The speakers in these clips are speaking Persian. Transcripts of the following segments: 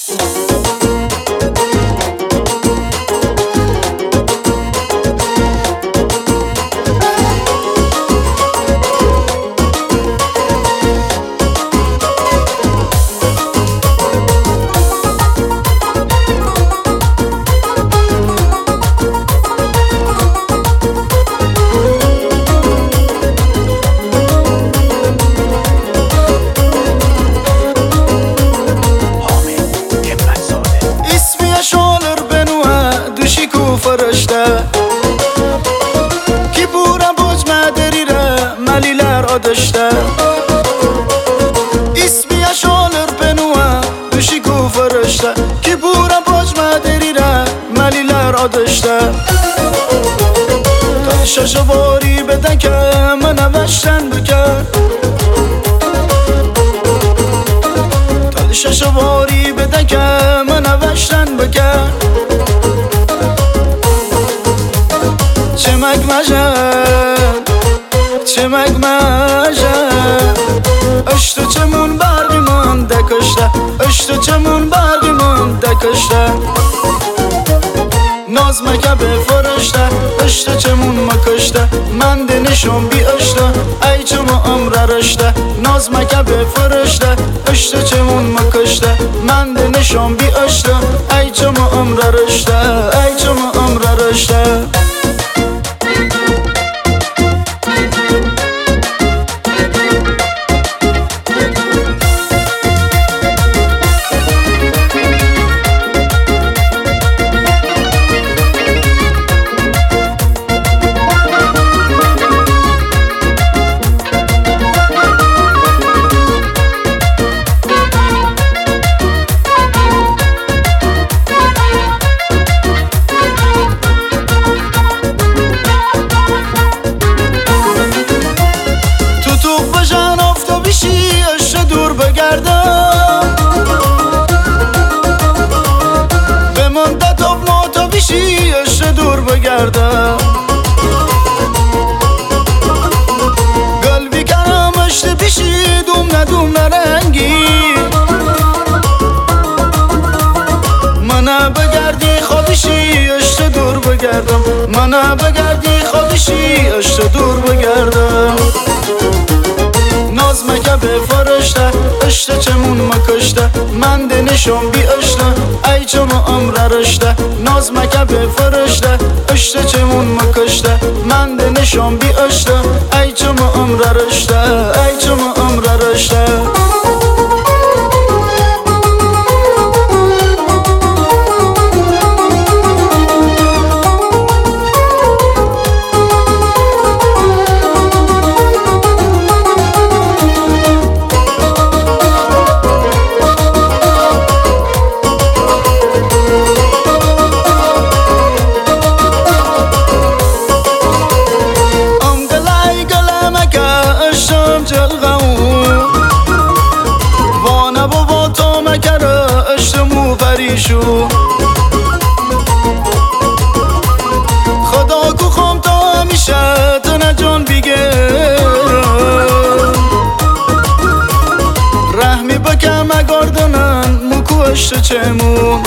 Ki bura bozmaderiyle maliler adışta İsmi yaş olur benua düşü kufarışta Ki bura bozmaderiyle maliler adışta Taşaşı bari beden ke mene veşten bükar Taşaşı bari beden ke mene veşten bükar چمک مجد چمک مجد اشتو چمون برقیمون دکشته اشتو چمون برقیمون دکشته ناز مکه بفرشته اشتو چمون مکشته من دنشون بی اشته ای چمو عمر رشته ناز مکه بفرشته اشتو چمون مکشته من دنشون بی اشته ای چمو عمر رشته ای چمو عمر رشته قلبی کرامشت پیشی دوم نرنگی منه بگردی خوابشی اشت دور بگردم منه بگردی خوابشی اشت دور بگردم ناز مکه بفرشته اشت چمون مکشته من دنشون بی اشته ای چمو عمر رشته ناز مکه بفرشته اشت چمون مکشته من دنشون بی اشته ای چمو عمر رشته ای چمو عمر رشته خدا کو خوام تا همیشه تنه جان بیگه رحمی بکم اگاردنن مکو اشت چمون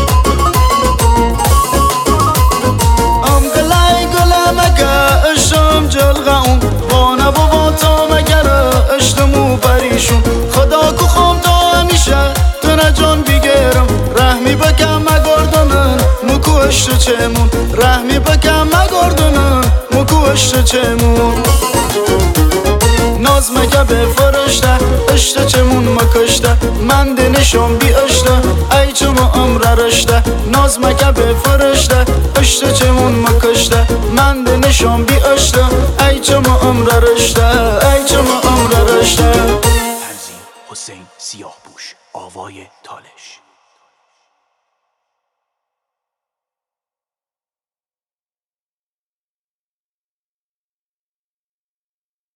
ام گلای گلم اگه اشتم جلغون وانه بابا تا مگر اشتمو پریشون خدا کو خوام تا همیشه تنه جان بیگرم رحمی بکم اگاردنن مکو اشت چمون رحمی بکم اگاردنن مکو اشت چمون ناز مکه بفرشته اشت چمون مکشته من دنشون بی اشته ای چمو عمر رشته ناز مکه بفرشته اشت چمون مکشته من دنشون بی اشته ای چمو عمر رشته ای چمو عمر رشته تنظیم حسین سیاهپوش آوای تالش